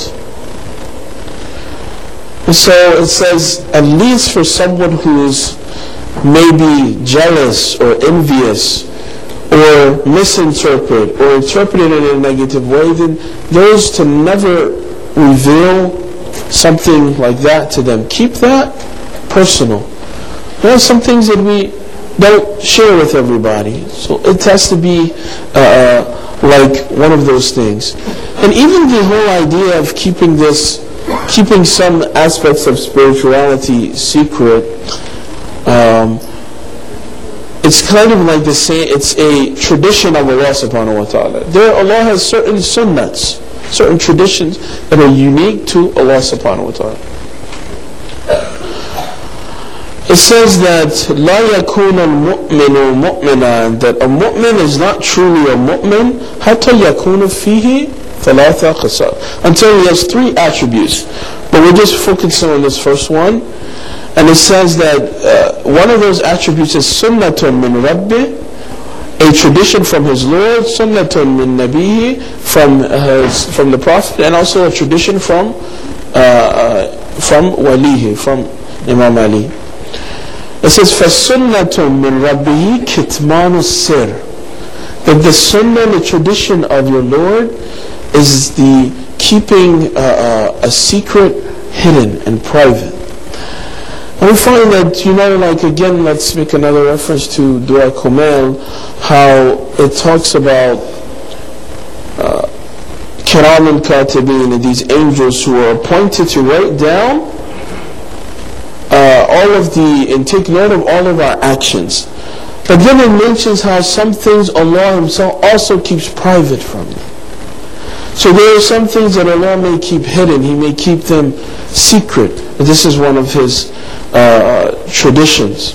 And so it says, at least for someone who's maybe jealous or envious or misinterpret or interpret it in a negative way, then those to never reveal something like that to them. Keep that personal. There are some things that we don't share with everybody. So it has to be uh, like one of those things. And even the whole idea of keeping this, keeping some aspects of spirituality secret, um, it's kind of like the same, it's a tradition of Allah subhanahu wa ta'ala. There Allah has certain sunnats, certain traditions that are unique to Allah subhanahu wa ta'ala. It says that لا يكون المؤمن مؤمنا, that a mu'min is not truly a mu'min حتى يكون فيه ثلاثة خصال, until he has three attributes. But we're just focusing on this first one. And it says that uh, one of those attributes is sunnatun min Rabbi, a tradition from his Lord, sunnatun min Nabihi, from his, from the Prophet, and also a tradition from uh, from Walihi, from Imam Ali. It says فَسُنَّةٌ مِّن رَبِّهِ كِتْمَانُ السِّرِّ, That the sunnah, the tradition of your Lord, is the keeping uh, uh, a secret hidden and private. And we find that, you know, like again, let's make another reference to Dua Kumail, how it talks about Kiram al-Katibin, and these angels who are appointed to write down uh, all of the, and take note of all of our actions. But then it mentions how some things Allah Himself also keeps private from you. So there are some things that Allah may keep hidden. He may keep them secret. This is one of His uh, traditions.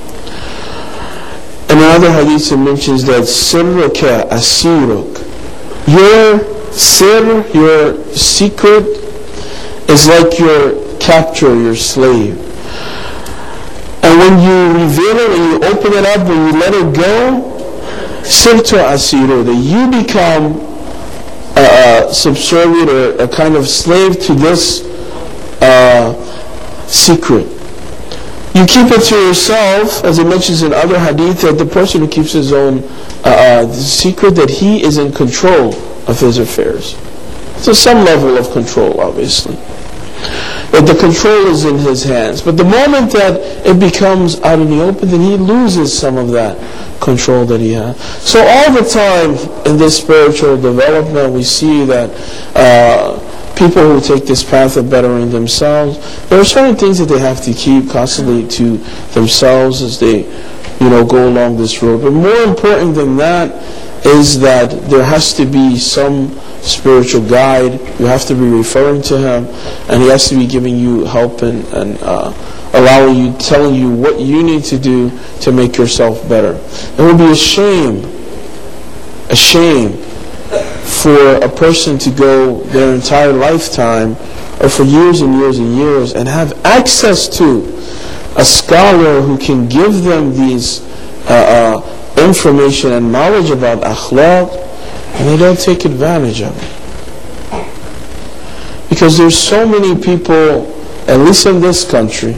And another hadith mentions that sirruka asiruk, your sir, your secret, is like your capture, your slave. And when you reveal it, when you open it up, when you let it go, sirtu asiru, that you become a, a subservient or a kind of slave to this uh, secret. You keep it to yourself, as it mentions in other hadith, that the person who keeps his own uh, the secret, that he is in control of his affairs. So some level of control, obviously. But the control is in his hands. But the moment that it becomes out in the open, then he loses some of that control that he has. So all the time in this spiritual development, we see that uh, people who take this path of bettering themselves, there are certain things that they have to keep constantly to themselves as they, you know, go along this road. But more important than that is that there has to be some spiritual guide. You have to be referring to him, and he has to be giving you help and, and uh, allowing you, telling you what you need to do to make yourself better. It would be a shame, a shame for a person to go their entire lifetime, or for years and years and years, and have access to a scholar who can give them these uh, uh, information and knowledge about akhlaq, and they don't take advantage of it. Because there's so many people, at least in this country,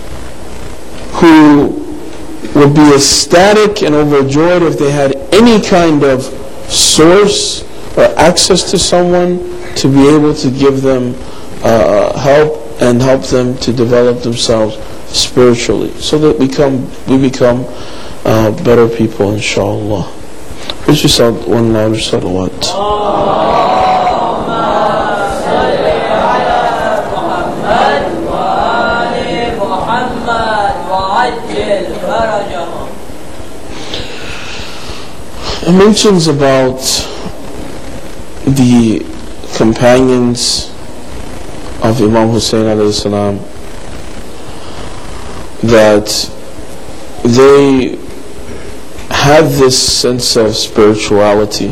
who would be ecstatic and overjoyed if they had any kind of source or access to someone to be able to give them uh, help and help them to develop themselves spiritually, so that we become we become uh, better people, inshallah. Please just sound one louder salawat. It mentions about the companions of Imam Hussein alayhi salam, that they had this sense of spirituality.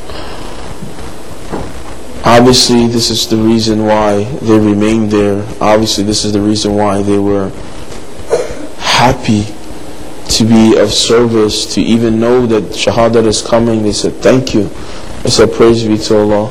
Obviously, this is the reason why they remained there. Obviously, this is the reason why they were happy to be of service, to even know that Shahadat is coming. They said, thank you. They said, praise be to Allah.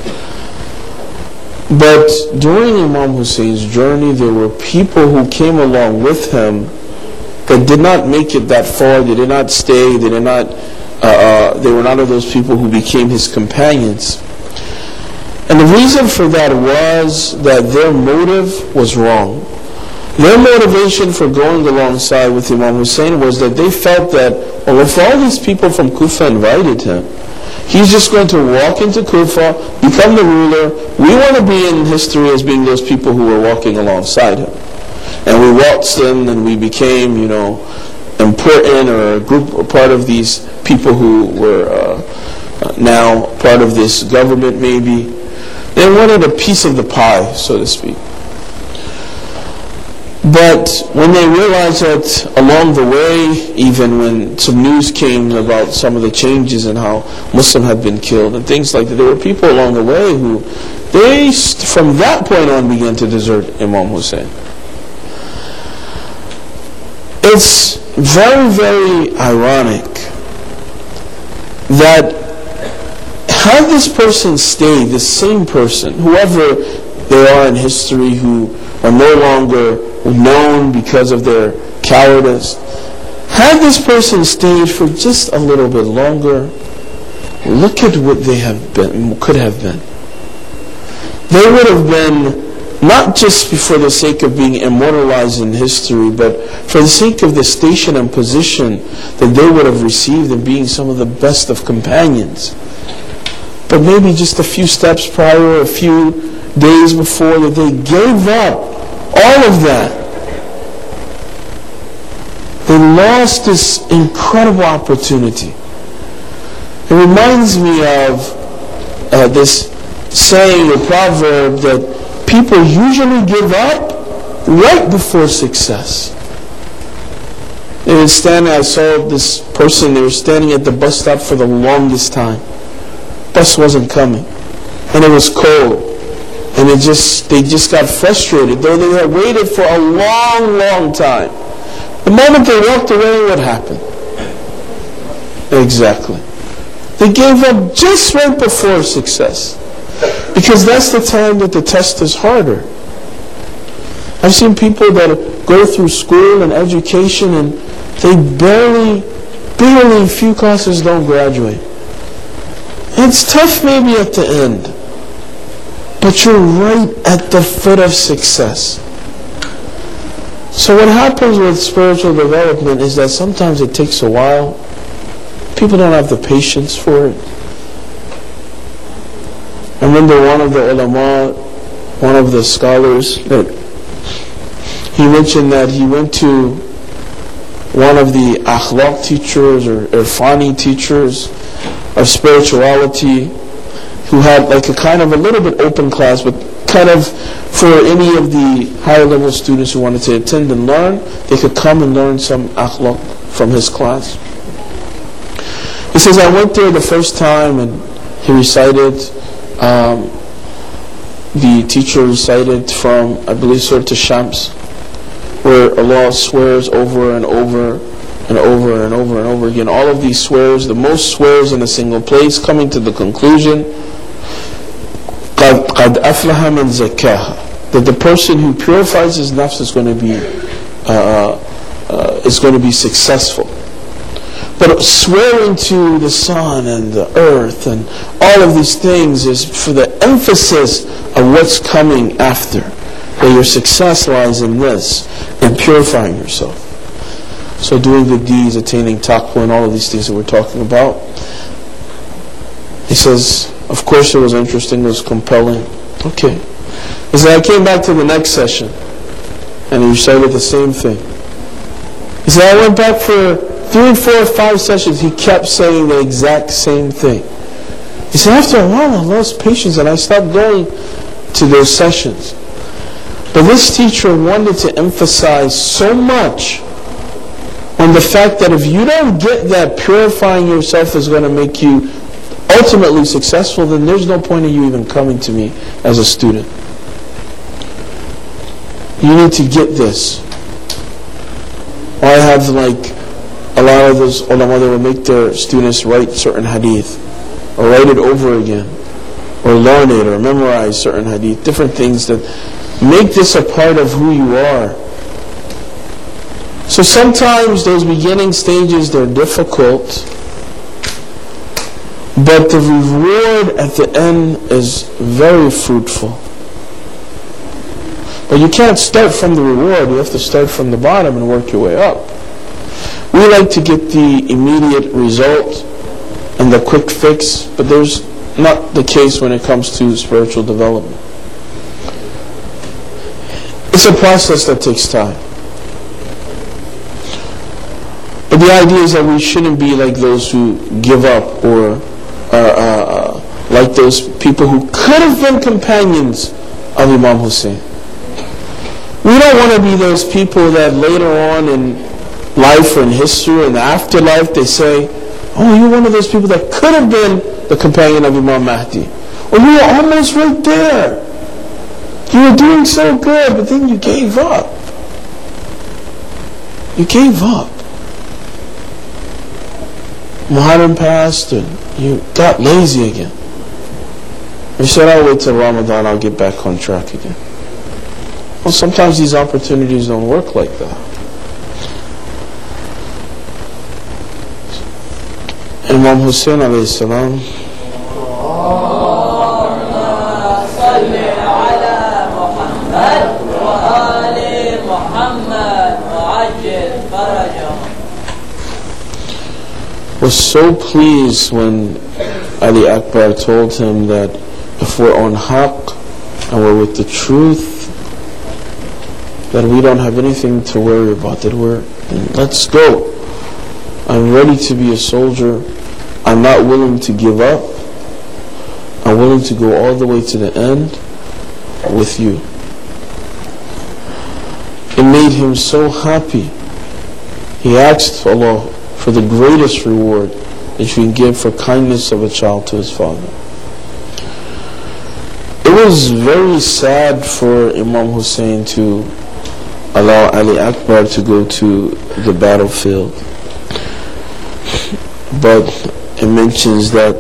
But during Imam Hussein's journey, there were people who came along with him that did not make it that far. They did not stay. They did not. Uh, uh, they were not of those people who became his companions. And the reason for that was that their motive was wrong. Their motivation for going alongside with Imam Hussein was that they felt that, well, if all these people from Kufa invited him, he's just going to walk into Kufa, become the ruler. We want to be in history as being those people who were walking alongside him. And we waltzed in and we became, you know, important, or a group, or part of these people who were uh, now part of this government maybe. They wanted a piece of the pie, so to speak. But when they realized that along the way, even when some news came about some of the changes and how Muslim had been killed and things like that, there were people along the way who, they, from that point on, began to desert Imam Hussein. It's very, very ironic that had this person stayed, this same person, whoever they are in history, who are no longer known because of their cowardice, had this person stayed for just a little bit longer, look at what they have been, could have been. They would have been not just for the sake of being immortalized in history, but for the sake of the station and position that they would have received in being some of the best of companions. But maybe just a few steps prior, a few days before, that they gave up all of that. They lost this incredible opportunity. It reminds me of uh, this saying or proverb that people usually give up right before success. They were standing, I saw this person, they were standing at the bus stop for the longest time. Bus wasn't coming. And it was cold. And it just they just got frustrated, though they had waited for a long, long time. The moment they walked away, what happened? Exactly. They gave up just right before success. Because that's the time that the test is harder. I've seen people that go through school and education and they barely, barely, few classes don't graduate. It's tough maybe at the end, but you're right at the foot of success. So what happens with spiritual development is that sometimes it takes a while. People don't have the patience for it. I remember one of the ulama, one of the scholars, that he mentioned that he went to one of the akhlaq teachers or irfani teachers of spirituality who had like a kind of a little bit open class, but kind of for any of the higher level students who wanted to attend and learn, they could come and learn some akhlaq from his class. He says, I went there the first time and he recited, um, the teacher recited from, I believe, Surah Ash-Shams, where Allah swears over and over and over and over and over again. All of these swears, the most swears in a single place, coming to the conclusion, قَدْ أَفْلَحَ مَنْ زَكَّاهَا, that the person who purifies his nafs is going to be uh, uh, is going to be successful. But swearing to the sun and the earth and all of these things is for the emphasis of what's coming after. That your success lies in this, in purifying yourself. So doing the deeds, attaining taqwa, and all of these things that we're talking about. He says, of course it was interesting, it was compelling. Okay. He said, I came back to the next session, and he recited the same thing. He said, I went back for three, four, five sessions, he kept saying the exact same thing. He said, after a while I lost patience and I stopped going to those sessions. But this teacher wanted to emphasize so much on the fact that if you don't get that purifying yourself is going to make you ultimately successful, then there's no point in you even coming to me as a student. You need to get this. I have like a lot of those ulama that will make their students write certain hadith, or write it over again, or learn it, or memorize certain hadith, different things that make this a part of who you are. So sometimes those beginning stages, they're difficult, but the reward at the end is very fruitful. But you can't start from the reward, you have to start from the bottom and work your way up. We like to get the immediate result and the quick fix, but there's not the case when it comes to spiritual development. It's a process that takes time. But the idea is that we shouldn't be like those who give up, or uh, uh, like those people who could have been companions of Imam Hussein. We don't want to be those people that later on in life or in history or in the afterlife they say, oh, you're one of those people that could have been the companion of Imam Mahdi. Or you were almost right there. You were doing so good, but then you gave up. You gave up. Muharram passed and you got lazy again. You said, I'll wait till Ramadan, I'll get back on track again. Well, sometimes these opportunities don't work like that. Imam Hussein alayhi salam, was so pleased when Ali Akbar told him that if we're on haqq and we're with the truth, that we don't have anything to worry about, that we're, let's go. I'm ready to be a soldier. I'm not willing to give up. I'm willing to go all the way to the end with you. It made him so happy. He asked Allah for the greatest reward that you can give for kindness of a child to his father. It was very sad for Imam Hussein to allow Ali Akbar to go to the battlefield. But it mentions that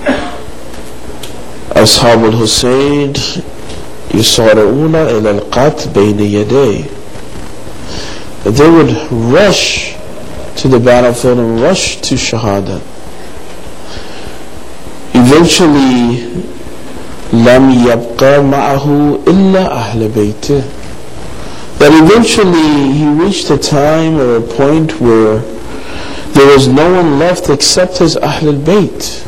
Ashab al-Hussein يُصَارِعُونَ إِلَى الْقَتْلِ بَيْنَ يَدَيْهِ, that they would rush to the battlefield and rush to Shahada. Eventually, لَمْ يَبْقَى مَعَهُ إِلَّا أَهْلَ بَيْتِهِ, that eventually he reached a time or a point where there was no one left except his Ahl al-Bayt.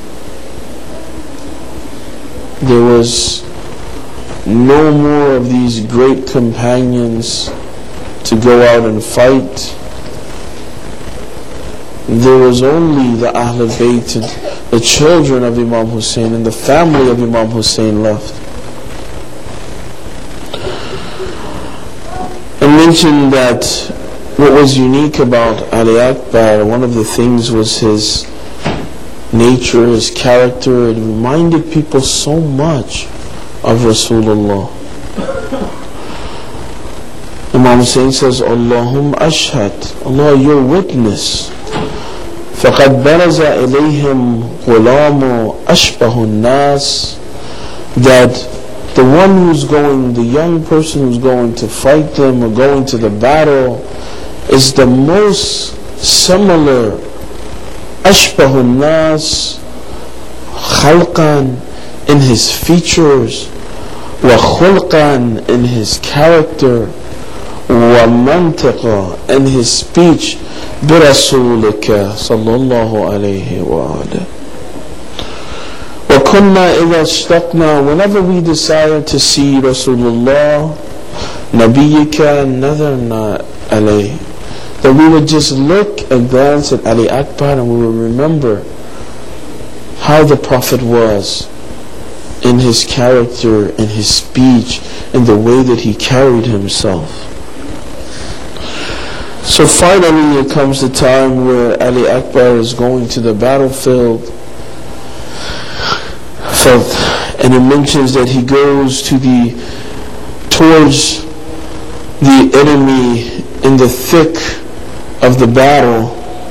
There was no more of these great companions to go out and fight. There was only the Ahl al-Bayt, the children of Imam Hussein and the family of Imam Hussein left. I mentioned that what was unique about Ali Akbar, one of the things was his nature, his character. It reminded people so much of Rasulullah. Imam Hussein says, Allahumma ashhad, Allah, your witness. فَقَدْ بَرَزَ إِلَيْهِمْ غُلَامُ أَشْبَهُ النَّاسِ, that the one who's going, the young person who's going to fight them or going to the battle is the most similar, أَشْبَهُ النَّاسِ خَلْقًا, in his features, وَخُلْقًا, in his character, وَمَنْتِقًا, in his speech, بِرَسُولِكَ صلى الله عليه وآله. وَكُنَّا إِذَا اشْتَقْنَا, whenever we desire to see Rasulullah, نَبِيِّكَ نَذَرْنَا عَلَيْهِ, that we would just look and glance at Ali Akbar and we would remember how the Prophet was in his character, in his speech, in the way that he carried himself. So finally it comes the time where Ali Akbar is going to the battlefield. And it mentions that he goes to the towards the enemy in the thick of the battle.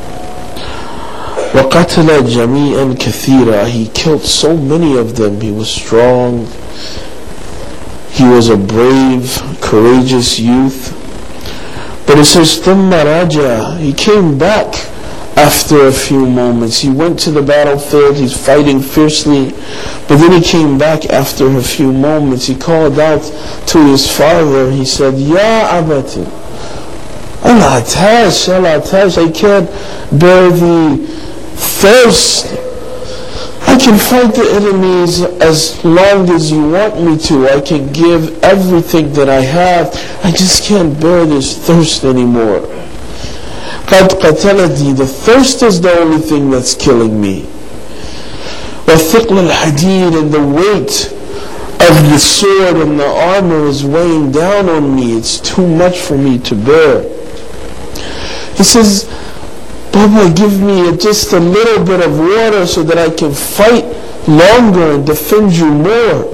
وَقَتَلَ جَمِيعًا كَثِيرًا, he killed so many of them. He was strong. He was a brave, courageous youth. But it says, ثُمَّ رَجَعَ, he came back after a few moments. He went to the battlefield, he's fighting fiercely, but then he came back after a few moments. He called out to his father, he said, Ya abati, Allah tash, Allah tash, I can't bear the thirst. I can fight the enemies as long as you want me to. I can give everything that I have. I just can't bear this thirst anymore. قَدْ قَتَلَتْنِي, the thirst is the only thing that's killing me. وَثِقْلَ الْحَدِيدِ, and the weight of the sword and the armor is weighing down on me. It's too much for me to bear. He says, Baba, give me just a little bit of water so that I can fight longer and defend you more.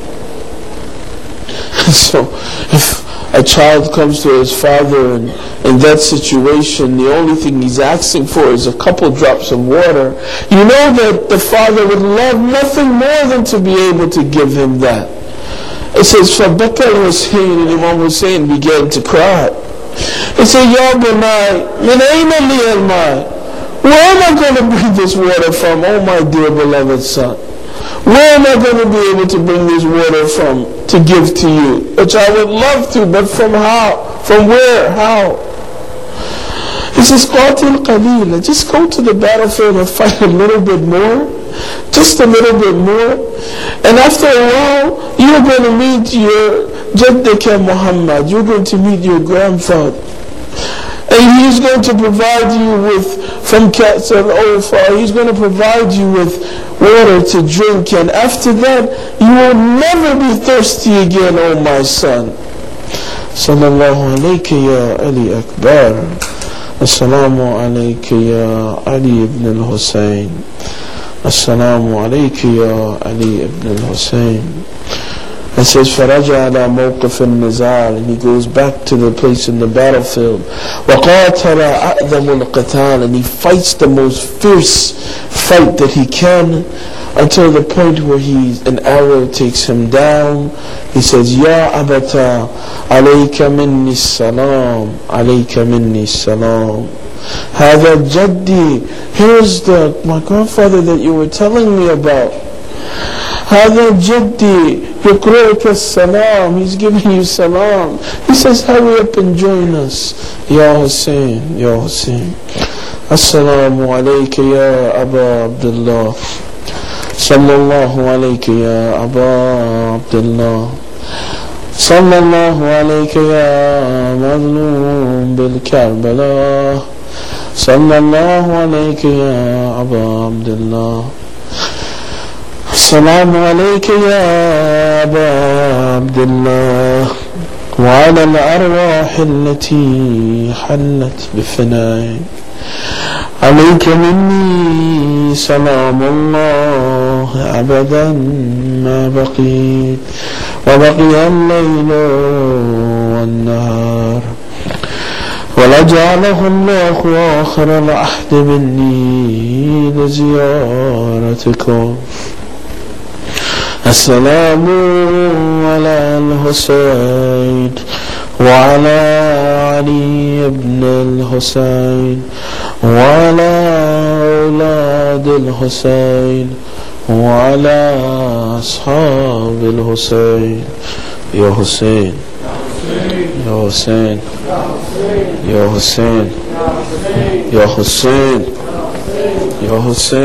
So if a child comes to his father and in that situation, the only thing he's asking for is a couple drops of water, you know that the father would love nothing more than to be able to give him that. It says, فَبَكَى الْحُسَيْنِ, and Imam Hussein began to cry. He said, Ya bunay, min ayna li al-ma'? where am I going to bring this water from, oh my dear beloved son? Where am I going to be able to bring this water from to give to you? Which I would love to, but from how? From where? How? He says, Qatil qalila. Just go to the battlefield and fight a little bit more. Just a little bit more. And after a while, you're going to meet your Jaddaka Muhammad. You're going to meet your grandfather. And he's going to provide you with, from Cats and Ophir, he's going to provide you with water to drink. And after that, you will never be thirsty again, oh my son. Sallallahu alayka ya Ali Akbar. Assalamu alayka ya Ali ibn al-Husayn. Assalamu alayka ya Ali ibn al-Husayn. It says, فَرَجَعَ عَلَى مَوْقِفِ النِّزَالِ, and he goes back to the place in the battlefield. وَقَاتَلَ أَعْذَمُ الْقِتَالِ, and he fights the most fierce fight that he can, until the point where he, an arrow takes him down. He says, يَا أَبَتَا عَلَيْكَ مِنِّي السَّلَامِ عَلَيْكَ مِنِّي السَّلَامِ. هَذَا جَدِّي, here's the, my grandfather that you were telling me about. هذا جدي يقرأك السلام, he's giving you salam. He says, hurry up and join us. Ya Hussein, Ya Hussein. Assalamu alayka ya Aba Abdullah. Sallallahu alayka ya Aba Abdullah. Sallallahu alayka ya Mazlum bil Karbala. Sallallahu alayka ya Aba Abdullah. السلام عليك يا أبا عبد الله وعلى الأرواح التي حلت بفنائك عليك مني سلام الله أبدا ما بقيت وبقي الليل والنهار ولجعله الله آخر العهد مني لزيارتكم. السلام على الحسين وعلى علي بن الحسين وعلى أولاد الحسين وعلى أصحاب الحسين. يا حسين يا حسين يا حسين يا حسين يا حسين